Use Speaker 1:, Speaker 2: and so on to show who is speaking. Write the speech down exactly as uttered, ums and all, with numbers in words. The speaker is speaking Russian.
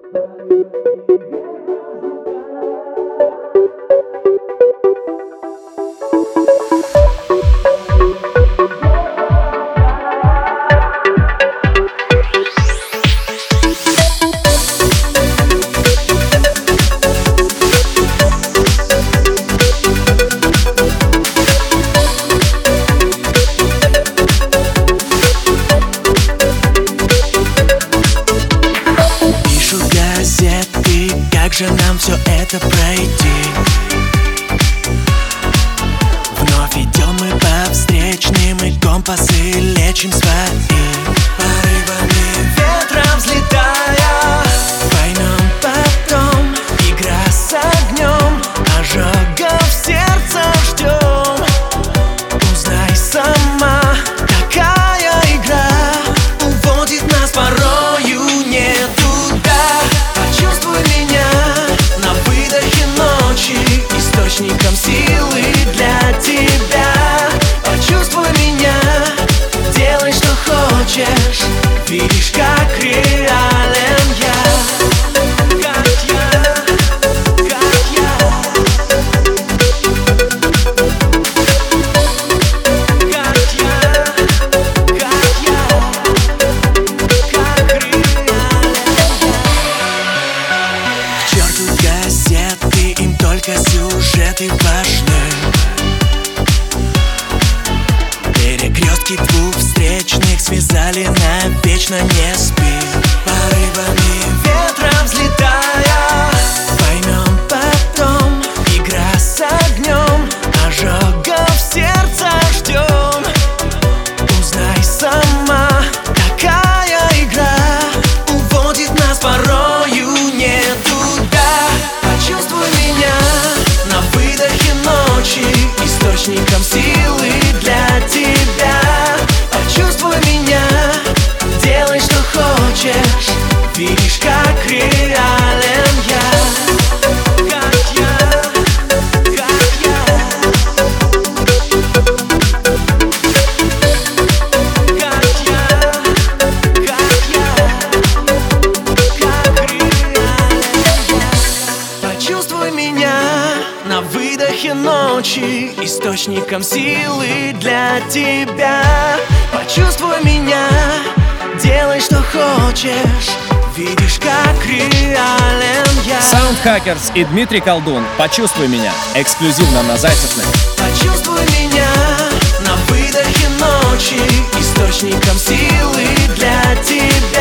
Speaker 1: Как же нам все это пройти? Вновь идем мы по встречным, и компасы лечим свои порывами ветра взлетая. Поймем потом, игра с огнем, ожогов в сердце ждем. Узнай сама, такая игра уводит нас порою не туда. Почувствуй меня на выдохе ночи, источником силы для тебя. Почувствуй меня, делай, что хочешь, видишь, как реален я. Как я, как я, как я, как я, как реален я. К черту газеты, им только сюжеты важны. Перекрестки двух встречных связали навечно, не спи. Порывами ветра взлетая, поймем потом, игра с огнем, ожогов в сердце ждем. Узнай сама, такая игра уводит нас порою не туда. Почувствуй меня на выдохе ночи, источником силы для тебя. Почувствуй меня, делай, что хочешь, видишь, как реален я. Как я, как я, как я, как я, как реален я. Почувствуй меня на выдохе ночи, источником силы для тебя. Почувствуй меня, делай, что хочешь, видишь, как реален я.
Speaker 2: Soundhackers и Дмитрий Колдун. Почувствуй меня. Эксклюзивно на Зайцев.
Speaker 1: Почувствуй меня на выдохе ночи, источником силы для тебя.